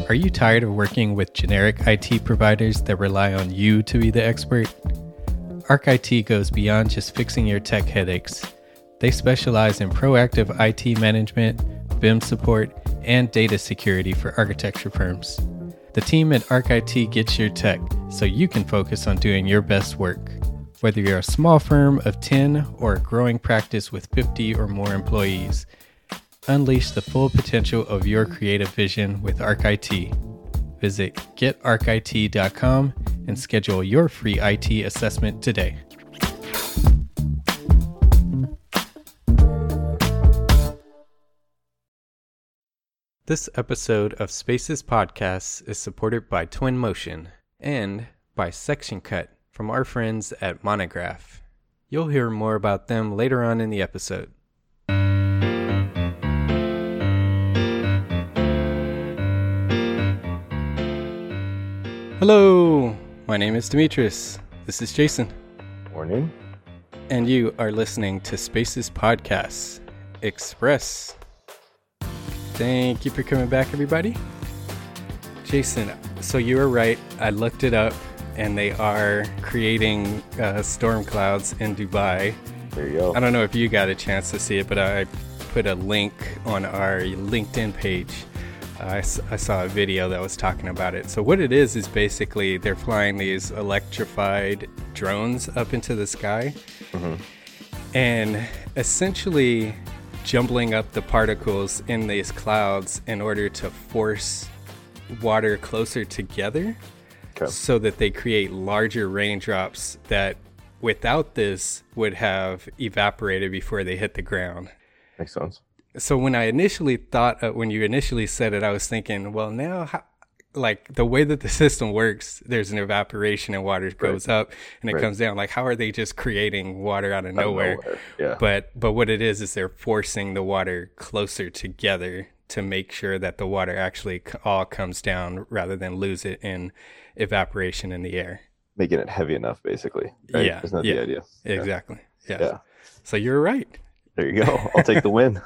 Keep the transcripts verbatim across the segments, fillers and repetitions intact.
Are you tired of working with generic I T providers that rely on you to be the expert? ArcIT goes beyond just fixing your tech headaches. They specialize in proactive I T management, V I M support, and data security for architecture firms. The team at ArcIT gets your tech so you can focus on doing your best work. Whether you're a small firm of ten or a growing practice with fifty or more employees, unleash the full potential of your creative vision with ArcIT. Visit get arc I T dot com and schedule your free I T assessment today. This episode of Spaces Podcasts is supported by Twinmotion and by Section Cut from our friends at Monograph. You'll hear more about them later on in the episode. Hello, my name is Demetrius. This is Jason. Morning. And you are listening to Spaces Podcasts Express. Thank you for coming back, everybody. Jason, so you were right. I looked it up, and they are creating uh, storm clouds in Dubai. There you go. I don't know if you got a chance to see it, but I put a link on our LinkedIn page. Uh, I, I saw a video that was talking about it. So what it is is basically they're flying these electrified drones up into the sky, mm-hmm. and essentially jumbling up the particles in these clouds in order to force water closer together, okay, so that they create larger raindrops that without this would have evaporated before they hit the ground. Makes sense. So when I initially thought, uh, when you initially said it, I was thinking, well, now, how, like the way that the system works, there's an evaporation and water goes right. up and it right. comes down. Like, how are they just creating water out of out nowhere? Of nowhere. Yeah. But but what it is is they're forcing the water closer together to make sure that the water actually all comes down rather than lose it in evaporation in the air. Making it heavy enough, basically. Right? Yeah. Isn't that yeah, the idea? Exactly. Yeah. yeah. So you're right. There you go. I'll take the win.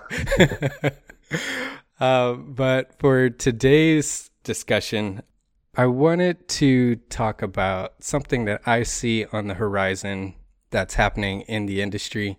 uh, but for today's discussion, I wanted to talk about something that I see on the horizon that's happening in the industry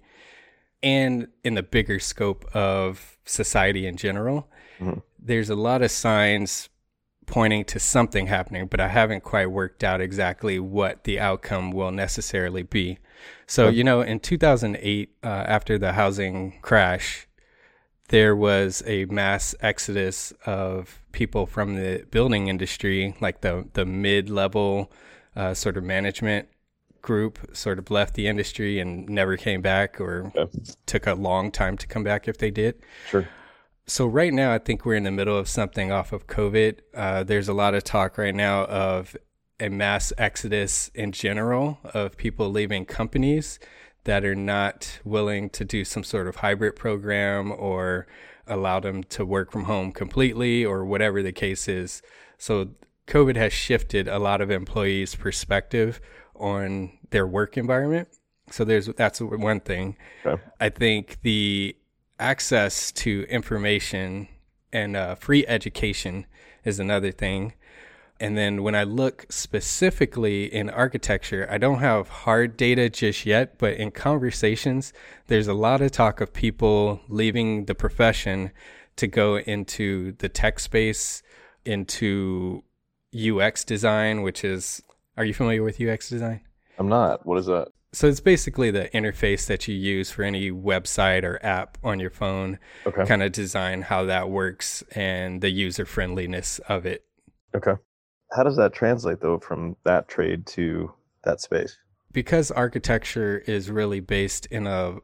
and in the bigger scope of society in general. Mm-hmm. There's a lot of signs pointing to something happening, but I haven't quite worked out exactly what the outcome will necessarily be. So, you know, in two thousand eight, uh, after the housing crash, there was a mass exodus of people from the building industry, like the, the mid-level uh, sort of management group sort of left the industry and never came back, or okay. took a long time to come back if they did. Sure. So right now, I think we're in the middle of something off of COVID. Uh, there's a lot of talk right now of a mass exodus in general of people leaving companies that are not willing to do some sort of hybrid program or allow them to work from home completely or whatever the case is. So COVID has shifted a lot of employees' perspective on their work environment. So there's that's one thing. Okay. I think the access to information and uh, free education is another thing. And then when I look specifically in architecture, I don't have hard data just yet, but in conversations, there's a lot of talk of people leaving the profession to go into the tech space, into U X design, which is, are you familiar with U X design? I'm not. What is that? So it's basically the interface that you use for any website or app on your phone, okay. kind of design how that works and the user friendliness of it. Okay. How does that translate, though, from that trade to that space? Because architecture is really based in a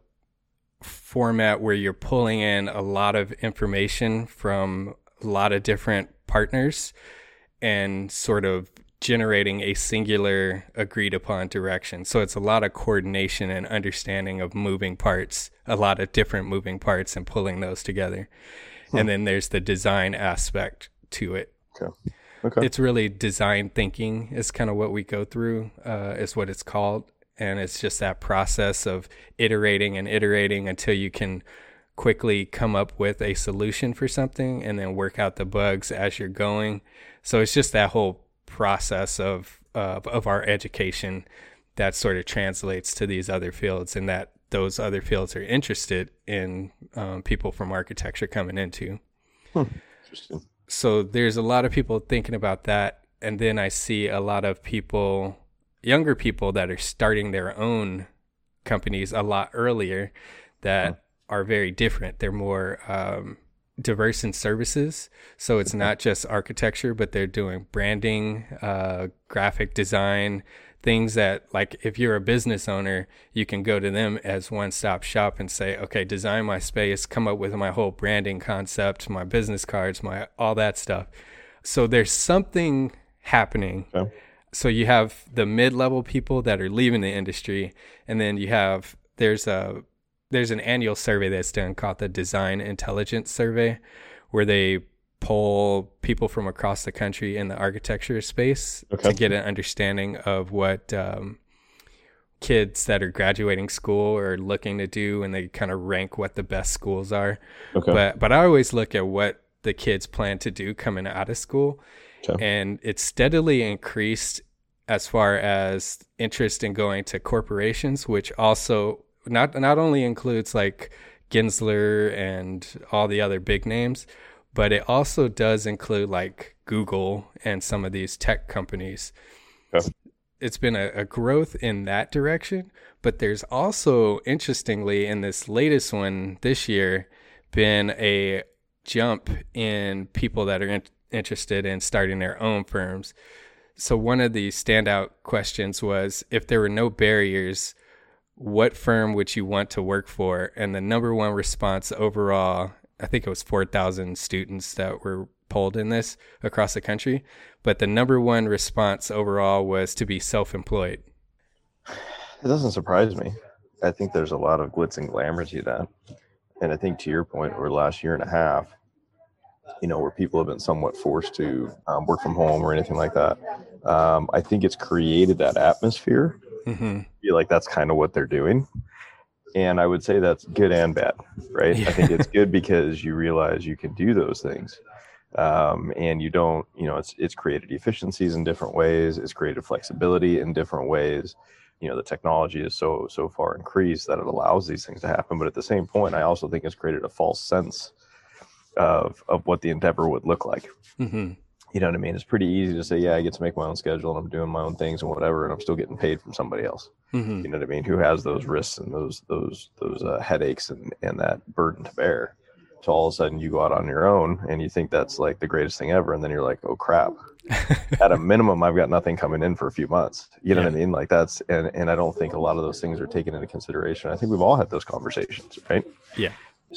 format where you're pulling in a lot of information from a lot of different partners and sort of generating a singular agreed upon direction. So it's a lot of coordination and understanding of moving parts, a lot of different moving parts and pulling those together. Hmm. And then there's the design aspect to it. Okay. Okay. It's really design thinking is kind of what we go through, uh, is what it's called. And it's just that process of iterating and iterating until you can quickly come up with a solution for something and then work out the bugs as you're going. So it's just that whole process of uh, of our education that sort of translates to these other fields, and that those other fields are interested in um, people from architecture coming into. Hmm. Interesting. So there's a lot of people thinking about that. And then I see a lot of people, younger people that are starting their own companies a lot earlier that hmm. are very different. They're more um, diverse in services. So it's not just architecture, but they're doing branding, uh, graphic design, things that, like, if you're a business owner, you can go to them as one-stop shop and say, okay, design my space, come up with my whole branding concept, my business cards, my all that stuff. So there's something happening. Okay. So you have the mid-level people that are leaving the industry, and then you have there's a there's an annual survey that's done called the Design Intelligence Survey, where they poll people from across the country in the architecture space okay. to get an understanding of what um, kids that are graduating school are looking to do, and they kind of rank what the best schools are. Okay. But but I always look at what the kids plan to do coming out of school, okay. and it's steadily increased as far as interest in going to corporations, which also not not only includes like Gensler and all the other big names, but it also does include like Google and some of these tech companies. Yeah. It's been a, a growth in that direction, but there's also, interestingly, in this latest one this year, been a jump in people that are in, interested in starting their own firms. So one of the standout questions was, if there were no barriers, what firm would you want to work for? And the number one response overall, I think it was four thousand students that were polled in this across the country, but the number one response overall was to be self-employed. It doesn't surprise me. I think there's a lot of glitz and glamour to that. And I think, to your point, over the last year and a half, you know, where people have been somewhat forced to um, work from home or anything like that, um, I think it's created that atmosphere. Mm-hmm. I feel like that's kind of what they're doing. And I would say that's good and bad, right? Yeah. I think it's good because you realize you can do those things. Um, and you don't, you know, it's it's created efficiencies in different ways. It's created flexibility in different ways. You know, the technology is so, so far increased that it allows these things to happen. But at the same point, I also think it's created a false sense of of what the endeavor would look like. Mm-hmm. You know what I mean? It's pretty easy to say, yeah, I get to make my own schedule and I'm doing my own things and whatever, and I'm still getting paid from somebody else. Mm-hmm. You know what I mean? Who has those risks and those those those uh, headaches and, and that burden to bear. So all of a sudden you go out on your own and you think that's like the greatest thing ever. And then you're like, oh crap, at a minimum, I've got nothing coming in for a few months. You know yeah. what I mean? Like that's, and, and I don't think a lot of those things are taken into consideration. I think we've all had those conversations, right? Yeah.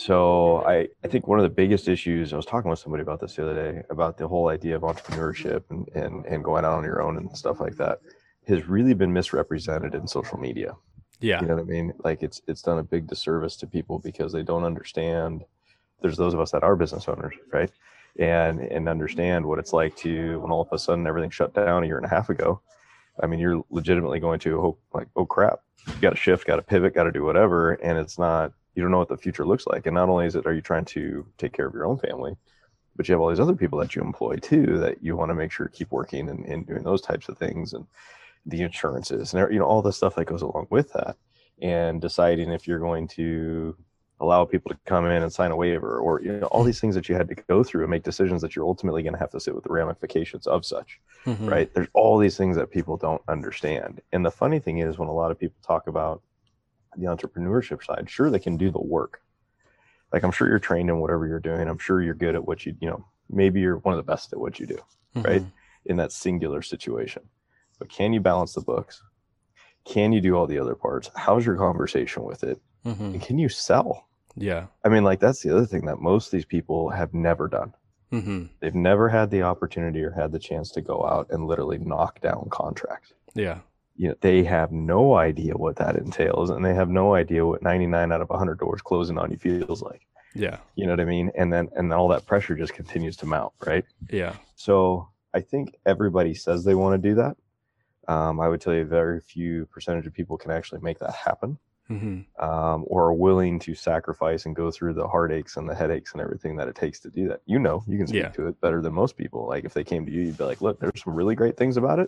So I, I think one of the biggest issues, I was talking with somebody about this the other day, about the whole idea of entrepreneurship and, and, and going out on your own and stuff like that, has really been misrepresented in social media. Yeah. You know what I mean? Like it's, it's done a big disservice to people because they don't understand. There's those of us that are business owners, right? And, and understand what it's like to, when all of a sudden everything shut down a year and a half ago. I mean, you're legitimately going to hope like, oh crap, you got to shift, got to pivot, got to do whatever. And it's not, you don't know what the future looks like. And not only is it, are you trying to take care of your own family, but you have all these other people that you employ too, that you want to make sure keep working and, and doing those types of things, and the insurances and, you know, all the stuff that goes along with that, and deciding if you're going to allow people to come in and sign a waiver, or, you know, all these things that you had to go through and make decisions that you're ultimately going to have to sit with the ramifications of such, mm-hmm. right? There's all these things that people don't understand. And the funny thing is, when a lot of people talk about the entrepreneurship side, sure, they can do the work. Like, I'm sure you're trained in whatever you're doing. I'm sure you're good at what you, you know, maybe you're one of the best at what you do, mm-hmm. right? In that singular situation. But can you balance the books? Can you do all the other parts? How's your conversation with it? Mm-hmm. And can you sell? Yeah. I mean, like, that's the other thing that most of these people have never done. Mm-hmm. They've never had the opportunity or had the chance to go out and literally knock down contracts. Yeah. You know, they have no idea what that entails, and they have no idea what ninety-nine out of one hundred doors closing on you feels like. Yeah. You know what I mean? And then, and then all that pressure just continues to mount, right? Yeah. So I think everybody says they want to do that. Um, I would tell you very few percentage of people can actually make that happen. Mm-hmm. um, or are willing to sacrifice and go through the heartaches and the headaches and everything that it takes to do that. You know, you can speak Yeah. to it better than most people. Like if they came to you, you'd be like, look, there's some really great things about it.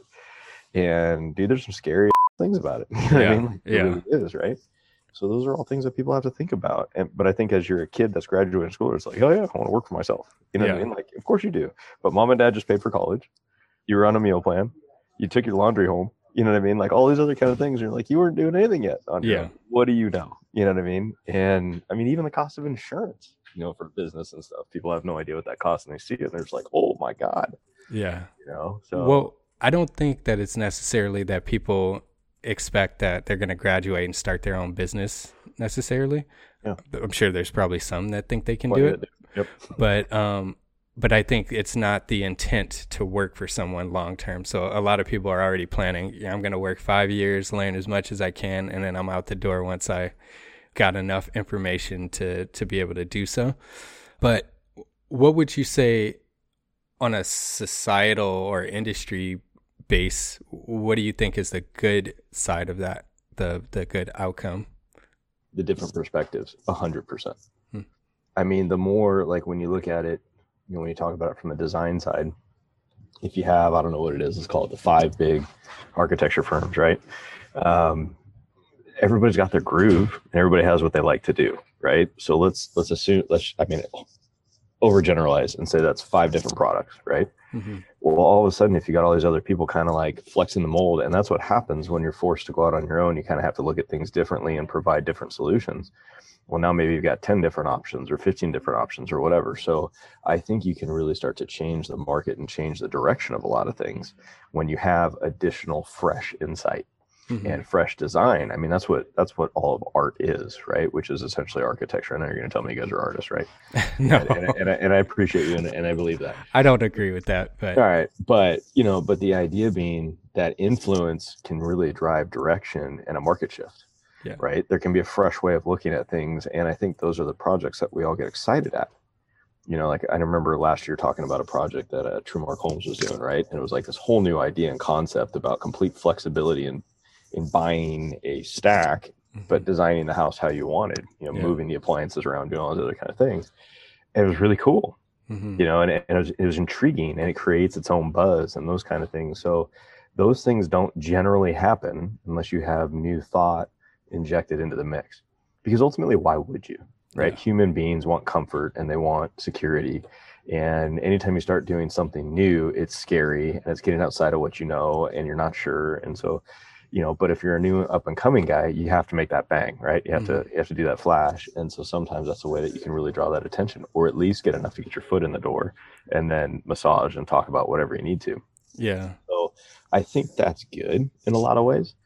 And dude, there's some scary things about it. You know Yeah. what I mean? Like, it Yeah. really is, right? So those are all things that people have to think about. And but I think as you're a kid that's graduating school, it's like, oh yeah, I want to work for myself. You know Yeah. what I mean? Like, of course you do. But mom and dad just paid for college. You were on a meal plan. You took your laundry home. You know what I mean? Like all these other kind of things. You're like, you weren't doing anything yet on your Yeah. own. What do you know? You know what I mean? And I mean, even the cost of insurance, you know, for business and stuff, people have no idea what that costs, and they see it and they're just like, oh my God. Yeah. You know, so Well, I don't think that it's necessarily that people expect that they're going to graduate and start their own business necessarily. Yeah. I'm sure there's probably some that think they can Quite do a it. bit. Yep. But um but I think it's not the intent to work for someone long term. So a lot of people are already planning, yeah, I'm going to work five years, learn as much as I can, and then I'm out the door once I got enough information to to be able to do so. But what would you say on a societal or industry base, what do you think is the good side of that, the the good outcome? The different perspectives, a hundred percent. Hmm. I mean, the more like when you look at it, you know, when you talk about it from the design side, if you have, I don't know what it is, let's call it the five big architecture firms, right? Um, everybody's got their groove and everybody has what they like to do, right? So let's, let's assume, let's, I mean, overgeneralize and say that's five different products, right? Mm-hmm. Well, all of a sudden, if you got all these other people kind of like flexing the mold, and that's what happens when you're forced to go out on your own, you kind of have to look at things differently and provide different solutions. Well, now maybe you've got ten different options or fifteen different options or whatever. So I think you can really start to change the market and change the direction of a lot of things when you have additional fresh insight. Mm-hmm. And fresh design. I mean, that's what that's what all of art is, right? Which is essentially architecture. I know you're going to tell me you guys are artists, right? No, and, and, and, I, and I appreciate you, and, and I believe that. I don't agree with that, but all right, but you know, but the idea being that influence can really drive direction and a market shift, yeah. right? There can be a fresh way of looking at things, and I think those are the projects that we all get excited at. You know, like I remember last year talking about a project that uh, Trumark Homes was doing, right? And it was like this whole new idea and concept about complete flexibility and in buying a stack, but designing the house how you wanted, you know, yeah. moving the appliances around, doing all those other kind of things. And it was really cool, mm-hmm. you know, and, it, and it, was, it was intriguing, and it creates its own buzz and those kind of things. So those things don't generally happen unless you have new thought injected into the mix, because ultimately, why would you, right? Yeah. Human beings want comfort and they want security. And anytime you start doing something new, it's scary and it's getting outside of what you know, and you're not sure. And so, you know, but if you're a new up and coming guy, you have to make that bang, right? You have mm-hmm. to, you have to do that flash. And so sometimes that's a way that you can really draw that attention, or at least get enough to get your foot in the door and then massage and talk about whatever you need to. Yeah. So I think that's good in a lot of ways.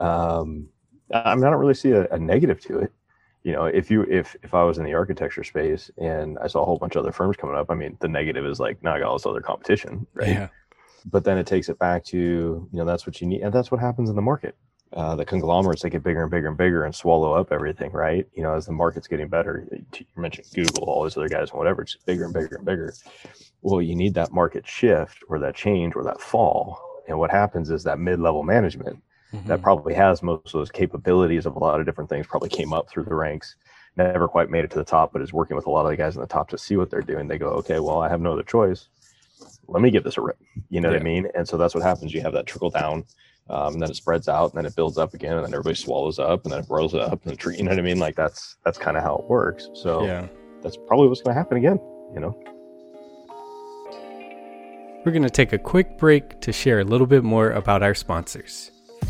Um, I mean, I don't really see a, a negative to it. You know, if you, if, if I was in the architecture space and I saw a whole bunch of other firms coming up, I mean, the negative is like, now I got all this other competition, right? Yeah. But then it takes it back to, you know, that's what you need. And that's what happens in the market. Uh, the conglomerates, they get bigger and bigger and bigger and swallow up everything, right? You know, as the market's getting better, you mentioned Google, all these other guys and whatever, it's bigger and bigger and bigger. Well, you need that market shift or that change or that fall. And what happens is that mid-level management mm-hmm. that probably has most of those capabilities of a lot of different things, probably came up through the ranks, never quite made it to the top, but is working with a lot of the guys in the top to see what they're doing. They go, okay, well, I have no other choice. Let me give this a rip. You know yeah. what I mean? And so that's what happens. You have that trickle down, um, and then it spreads out, and then it builds up again, and then everybody swallows up, and then it rolls up, and the tree, you know what I mean? Like that's, that's kind of how it works. So yeah. that's probably what's going to happen again, you know? We're going to take a quick break to share a little bit more about our sponsors.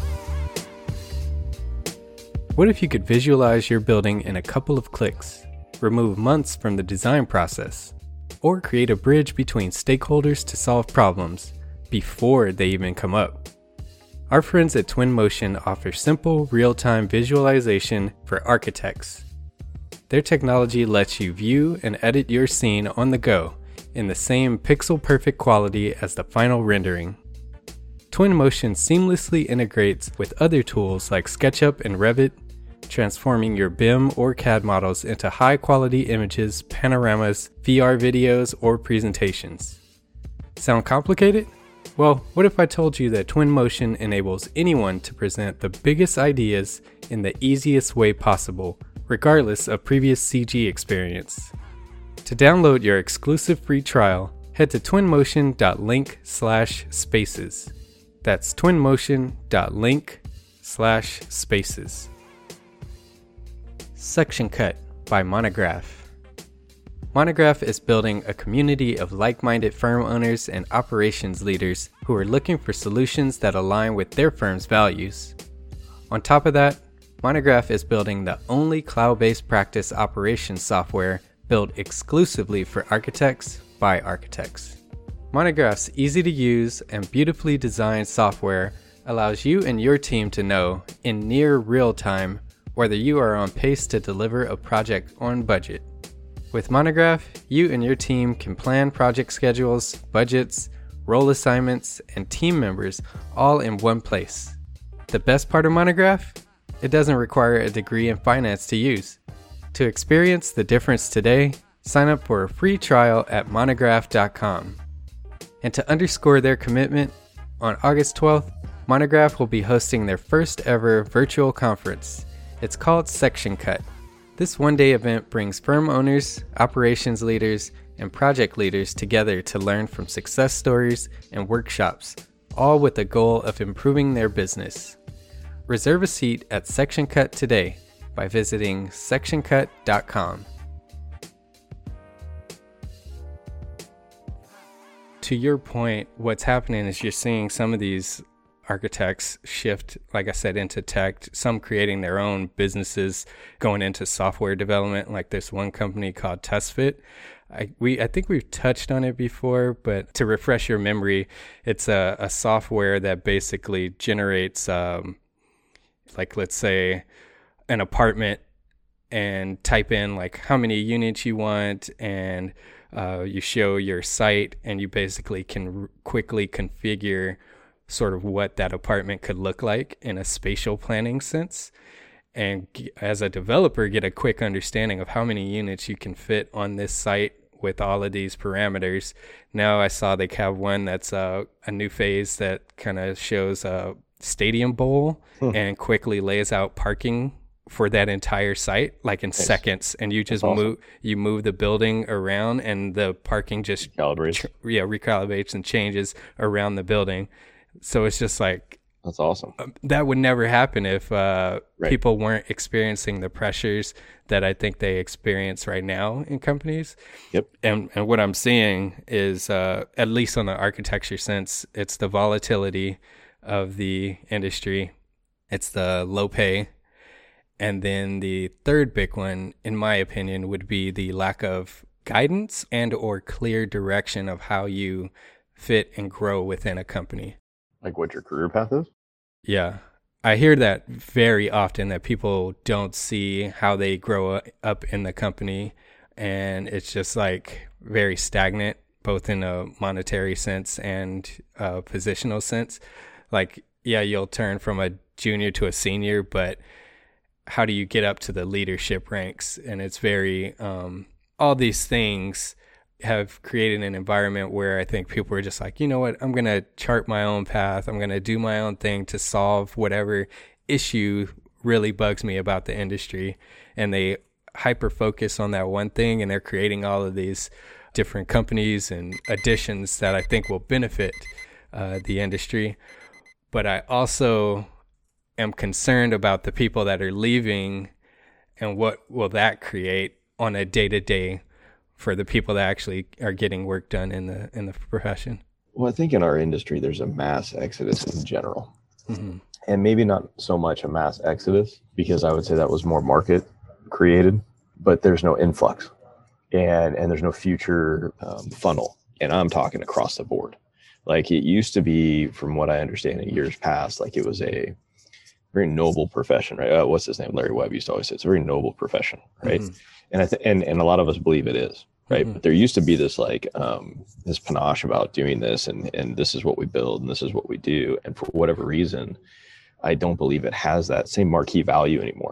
What if you could visualize your building in a couple of clicks, remove months from the design process, or create a bridge between stakeholders to solve problems before they even come up? Our friends at Twinmotion offer simple, real-time visualization for architects. Their technology lets you view and edit your scene on the go in the same pixel-perfect quality as the final rendering. Twinmotion seamlessly integrates with other tools like SketchUp and Revit, transforming your B I M or C A D models into high-quality images, panoramas, V R videos, or presentations. Sound complicated? Well, what if I told you that Twinmotion enables anyone to present the biggest ideas in the easiest way possible, regardless of previous C G experience. To download your exclusive free trial, head to twinmotion.link slash spaces. That's twinmotion.link slash spaces. Section Cut by Monograph. Monograph is building a community of like-minded firm owners and operations leaders who are looking for solutions that align with their firm's values. On top of that, Monograph is building the only cloud-based practice operations software built exclusively for architects by architects. Monograph's easy-to-use and beautifully designed software allows you and your team to know, in near real time, whether you are on pace to deliver a project on budget. With Monograph, you and your team can plan project schedules, budgets, role assignments, and team members all in one place. The best part of Monograph? It doesn't require a degree in finance to use. To experience the difference today, sign up for a free trial at monograph dot com. And to underscore their commitment, on August twelfth, Monograph will be hosting their first ever virtual conference. It's called Section Cut. This one-day event brings firm owners, operations leaders, and project leaders together to learn from success stories and workshops, all with the goal of improving their business. Reserve a seat at Section Cut today by visiting section cut dot com. To your point, what's happening is you're seeing some of these architects shift, like I said, into tech, some creating their own businesses, going into software development, like this one company called TestFit. I, we, I think we've touched on it before, but to refresh your memory, it's a, a software that basically generates, um, like, let's say, an apartment, and type in like how many units you want, and uh, you show your site, and you basically can r- quickly configure sort of what that apartment could look like in a spatial planning sense, and g- as a developer get a quick understanding of how many units you can fit on this site with all of these parameters. Now I saw they have one that's uh, a new phase that kind of shows a stadium bowl hmm. and quickly lays out parking for that entire site, like in nice. seconds, and you just awesome. move you move the building around, and the parking just recalibrates. Tr- yeah, recalibrates and changes around the building. So it's just like that's awesome. Uh, that would never happen if uh, right. people weren't experiencing the pressures that I think they experience right now in companies. Yep. And and what I'm seeing is, uh, at least on the architecture sense, it's the volatility of the industry. It's the low pay. And then the third big one, in my opinion, would be the lack of guidance and or clear direction of how you fit and grow within a company. Like what your career path is? Yeah. I hear that very often, that people don't see how they grow up in the company, and it's just like very stagnant, both in a monetary sense and a positional sense. Like, yeah, you'll turn from a junior to a senior, but how do you get up to the leadership ranks? And it's very, um, all these things have created an environment where I think people are just like, you know what, I'm going to chart my own path. I'm going to do my own thing to solve whatever issue really bugs me about the industry. And they hyper focus on that one thing, and they're creating all of these different companies and additions that I think will benefit uh, the industry. But I also am concerned about the people that are leaving, and what will that create on a day-to-day for the people that actually are getting work done in the in the profession. Well, I think in our industry, there's a mass exodus in general. Mm-hmm. And maybe not so much a mass exodus, because I would say that was more market created, but there's no influx, and, and there's no future um, funnel. And I'm talking across the board. Like it used to be, from what I understand in years past, like it was a very noble profession, right? Uh, what's his name? Larry Webb used to always say it's a very noble profession, right? Mm-hmm. And I th- and and a lot of us believe it is, right? Mm-hmm. But there used to be this like um, this panache about doing this, and and this is what we build, and this is what we do. And for whatever reason, I don't believe it has that same marquee value anymore.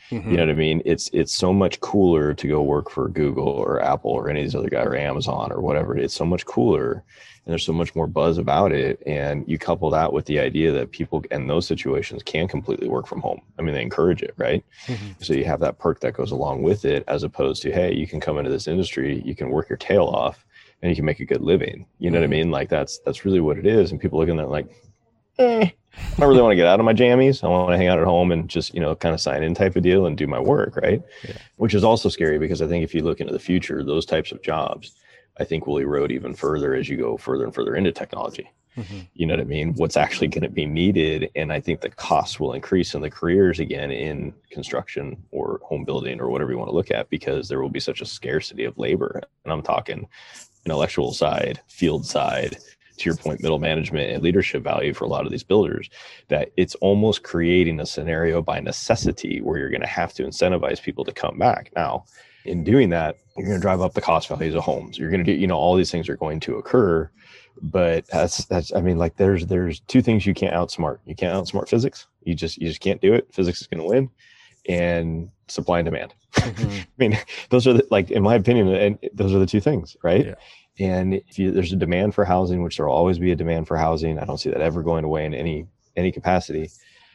Mm-hmm. You know what I mean? It's it's so much cooler to go work for Google or Apple or any of these other guys or Amazon or whatever. It's so much cooler, and there's so much more buzz about it. And you couple that with the idea that people in those situations can completely work from home. I mean, they encourage it, right? Mm-hmm. So you have that perk that goes along with it, as opposed to, hey, you can come into this industry, you can work your tail off, and you can make a good living. You know mm-hmm. what I mean? Like that's that's really what it is. And people look at that like, eh, I don't really want to get out of my jammies. I want to hang out at home and just, you know, kind of sign in type of deal and do my work, right? Yeah. Which is also scary, because I think if you look into the future, those types of jobs, I think will erode even further as you go further and further into technology. Mm-hmm. You know what I mean? What's actually going to be needed. And I think the costs will increase in the careers again in construction or home building or whatever you want to look at, because there will be such a scarcity of labor. And I'm talking intellectual side, field side, to your point, middle management and leadership value for a lot of these builders, that it's almost creating a scenario by necessity where you're going to have to incentivize people to come back. Now, in doing that, you're going to drive up the cost values of homes. You're going to do, you know, all these things are going to occur. But that's, that's, I mean, like there's, there's two things you can't outsmart. You can't outsmart physics. You just, you just can't do it. Physics is going to win, and supply and demand. Mm-hmm. I mean, those are the, like, in my opinion, and those are the two things, right? Yeah. And if you, there's a demand for housing, which there will always be a demand for housing. I don't see that ever going away in any, any capacity.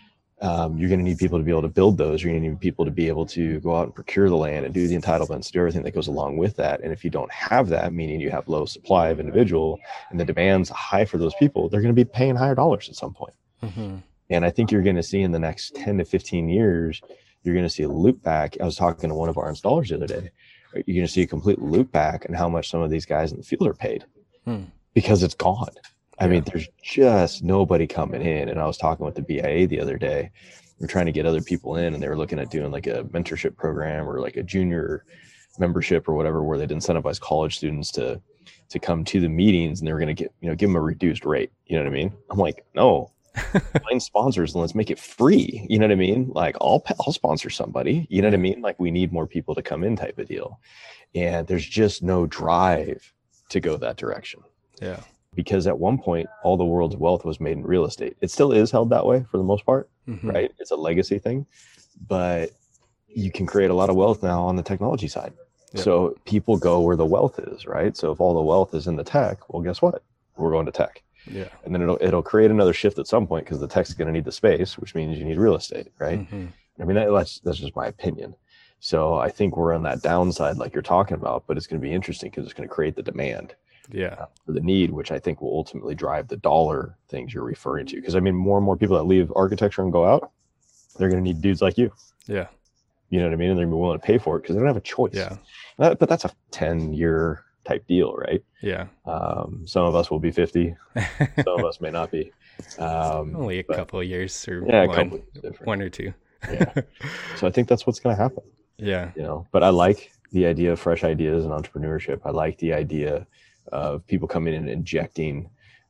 Um, you're going to need people to be able to build those. You're going to need people to be able to go out and procure the land and do the entitlements, do everything that goes along with that. And if you don't have that, meaning you have low supply of individual and the demand's high for those people, they're going to be paying higher dollars at some point. Mm-hmm. And I think you're going to see in the next ten to fifteen years, you're going to see a loop back. I was talking to one of our installers the other day. You're going to see a complete loop back and how much some of these guys in the field are paid hmm. because it's gone. I Yeah. mean, there's just nobody coming in. And I was talking with the B I A the other day. We're trying to get other people in, and they were looking at doing like a mentorship program or like a junior membership or whatever, where they'd incentivize college students to, to come to the meetings, and they were going to get, you know, give them a reduced rate. You know what I mean? I'm like, no, find sponsors and let's make it free. You know what I mean? Like I'll, I'll sponsor somebody, you know what I mean? Like we need more people to come in type of deal. And there's just no drive to go that direction. Yeah. Because at one point, all the world's wealth was made in real estate. It still is held that way for the most part, Mm-hmm. right? It's a legacy thing, but you can create a lot of wealth now on the technology side. Yep. So people go where the wealth is, right? So if all the wealth is in the tech, well, guess what? We're going to tech. Yeah. And then it'll it'll create another shift at some point, because the tech's going to need the space, which means you need real estate, right? Mm-hmm. I mean, that, that's that's just my opinion. So I think we're on that downside, like you're talking about, but it's going to be interesting because it's going to create the demand. Yeah. For the need, which I think will ultimately drive the dollar things you're referring to. Because I mean, more and more people that leave architecture and go out, they're going to need dudes like you. Yeah. You know what I mean? And they're going to be willing to pay for it because they don't have a choice. Yeah. That, but that's a ten year type deal, right? Yeah. Um, some of us will be fifty. Some of us may not be. Um, Only a but, couple of years or yeah, a one, couple years different. one or two. Yeah. So I think that's what's going to happen. Yeah. You know, but I like the idea of fresh ideas and entrepreneurship. I like the idea of people coming in and injecting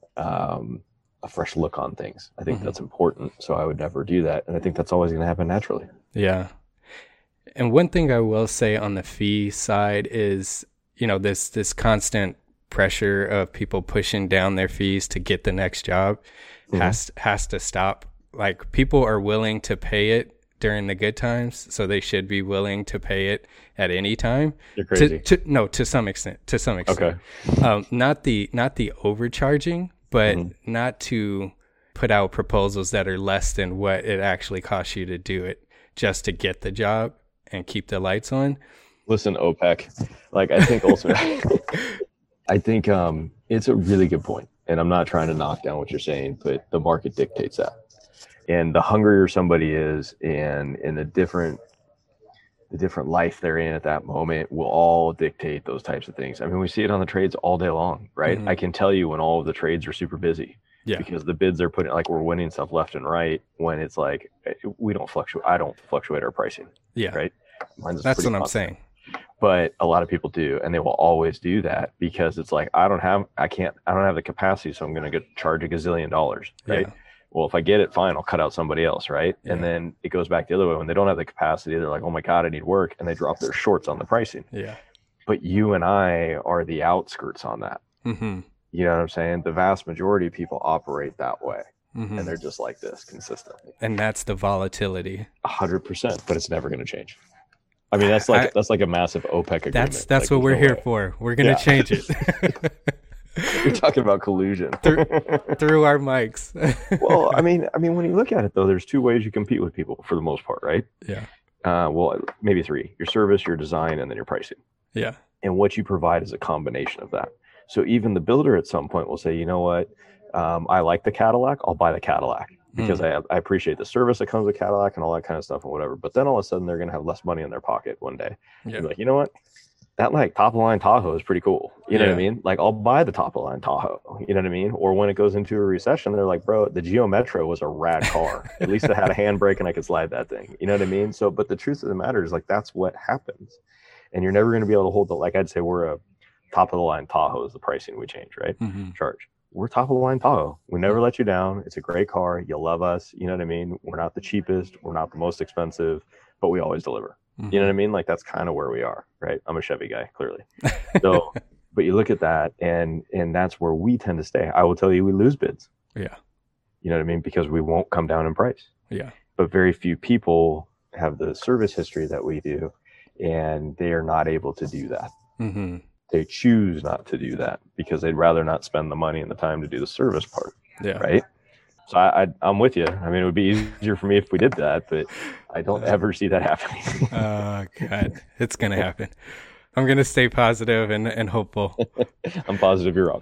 um, a fresh look on things. I think Mhm. that's important. So I would never do that. And I think that's always going to happen naturally. Yeah. And one thing I will say on the fee side is, you know, this this constant pressure of people pushing down their fees to get the next job Mhm. has has to stop. Like people are willing to pay it during the good times, so they should be willing to pay it at any time. You're crazy. To, to, no, to some extent. To some extent. Okay. Um, not the not the overcharging, but Mhm. not to put out proposals that are less than what it actually costs you to do it just to get the job and keep the lights on. Listen, OPEC, like I think ultimately, I think um, it's a really good point. And I'm not trying to knock down what you're saying, but the market dictates that. And the hungrier somebody is, and in the different, the different life they're in at that moment will all dictate those types of things. I mean, we see it on the trades all day long, right? Mhm. I can tell you when all of the trades are super busy. Yeah. Because the bids are putting, like we're winning stuff left and right, when it's like, we don't fluctuate. I don't fluctuate our pricing. Yeah. Right. Mine's That's pretty what I'm constant. saying. But a lot of people do, and they will always do that because it's like, I don't have, I can't, I don't have the capacity. So I'm going to get charge a gazillion dollars. Right. Yeah. Well, if I get it, fine, I'll cut out somebody else. Right. Yeah. And then it goes back the other way. When they don't have the capacity, they're like, oh my God, I need work. And they drop their shorts on the pricing. Yeah. But you and I are the outskirts on that. Mm-hmm. You know what I'm saying? The vast majority of people operate that way. Mm-hmm. And they're just like this consistently. And that's the volatility. A hundred percent, but it's never going to change. I mean, that's like, I, that's like a massive OPEC agreement. That's, that's like, what we're no here way. for. We're going to yeah. change it. You're talking about collusion through, through our mics. Well, I mean, I mean, when you look at it though, there's two ways you compete with people for the most part, right? Yeah. Uh, well, maybe three: your service, your design, and then your pricing. Yeah. And what you provide is a combination of that. So even the builder at some point will say, you know what, um, I like the Cadillac, I'll buy the Cadillac because mm. I I appreciate the service that comes with Cadillac and all that kind of stuff and whatever. But then all of a sudden they're going to have less money in their pocket one day. Yeah. Like, you know what? That like top of the line Tahoe is pretty cool. You know yeah. what I mean? Like I'll buy the top of the line Tahoe. You know what I mean? Or when it goes into a recession, they're like, bro, the Geo Metro was a rad car. At least it had a handbrake and I could slide that thing. You know what I mean? So, but the truth of the matter is like, that's what happens. And you're never going to be able to hold the, like I'd say we're a top of the line Tahoe is the pricing we change, right? Mm-hmm. Charge. We're top of the line Tahoe. We never let you down. It's a great car. You'll love us. You know what I mean? We're not the cheapest. We're not the most expensive, but we always deliver. Mm-hmm. You know what I mean? Like that's kind of where we are, right? I'm a Chevy guy, clearly. So, but you look at that and, and that's where we tend to stay. I will tell you, we lose bids. Yeah. You know what I mean? Because we won't come down in price. Yeah. But very few people have the service history that we do, and they are not able to do that. Mm-hmm. They choose not to do that because they'd rather not spend the money and the time to do the service part. Yeah. Right. So I, I, I'm with you. I mean, it would be easier for me if we did that, but I don't ever see that happening. Oh, God. It's going to happen. I'm going to stay positive and, and hopeful. I'm positive you're wrong.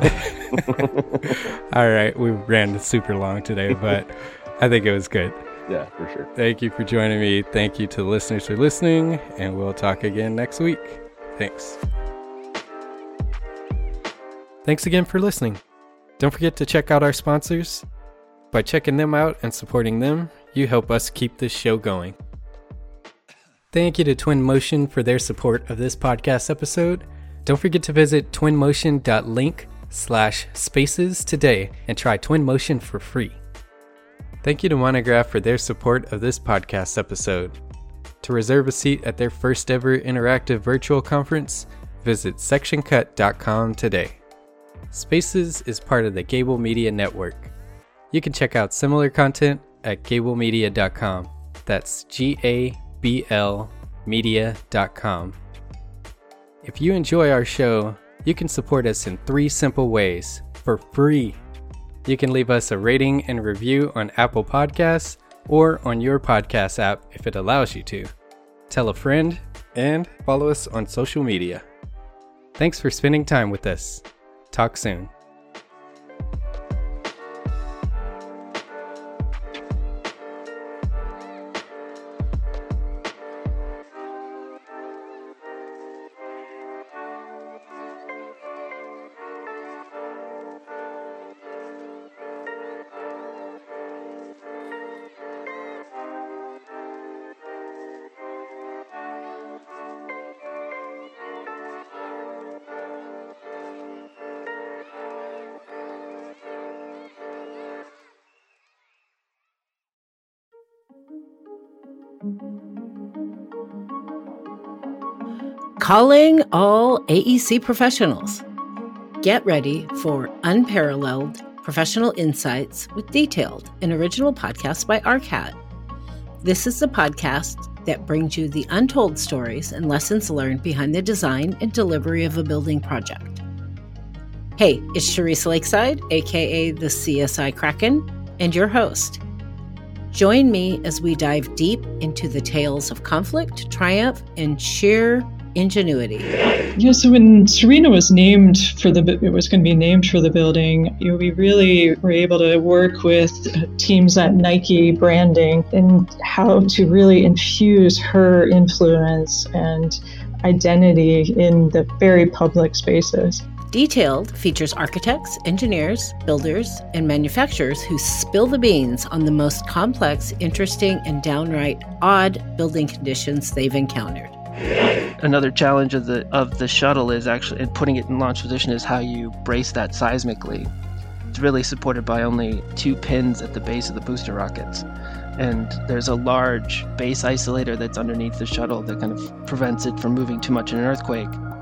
All right. We ran super long today, but I think it was good. Yeah, for sure. Thank you for joining me. Thank you to the listeners for listening, and we'll talk again next week. Thanks. Thanks again for listening. Don't forget to check out our sponsors. By checking them out and supporting them, you help us keep this show going. Thank you to Twinmotion for their support of this podcast episode. Don't forget to visit twinmotion.link slash spaces today and try Twinmotion for free. Thank you to Monograph for their support of this podcast episode. To reserve a seat at their first ever interactive virtual conference, visit section cut dot com today. Spaces is part of the Gable Media Network. You can check out similar content at gable media dot com. That's G A B L media dot com. If you enjoy our show, you can support us in three simple ways for free. You can leave us a rating and review on Apple Podcasts or on your podcast app if it allows you to. Tell a friend and follow us on social media. Thanks for spending time with us. Talk soon. Calling all A E C professionals. Get ready for unparalleled professional insights with detailed and original podcasts by R C A D. This is the podcast that brings you the untold stories and lessons learned behind the design and delivery of a building project. Hey, it's Charisse Lakeside, aka the C S I Kraken, and your host. Join me as we dive deep into the tales of conflict, triumph, and sheer ingenuity. Yeah, so when Serena was named for the, it was going to be named for the building, you know, we really were able to work with teams at Nike branding and how to really infuse her influence and identity in the very public spaces. Detailed features architects, engineers, builders, and manufacturers who spill the beans on the most complex, interesting, and downright odd building conditions they've encountered. Another challenge of the of the shuttle is actually, and putting it in launch position, is how you brace that seismically. It's really supported by only two pins at the base of the booster rockets. And there's a large base isolator that's underneath the shuttle that kind of prevents it from moving too much in an earthquake.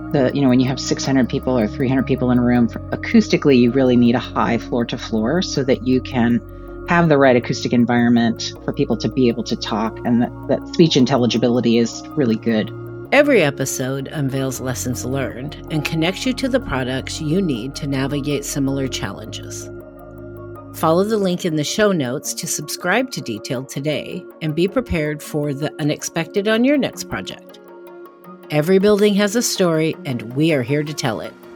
The, you know, when you have six hundred people or three hundred people in a room, acoustically, you really need a high floor to floor so that you can have the right acoustic environment for people to be able to talk, and that, that speech intelligibility is really good. Every episode unveils lessons learned and connects you to the products you need to navigate similar challenges. Follow the link in the show notes to subscribe to Detailed today and be prepared for the unexpected on your next project. Every building has a story, and we are here to tell it.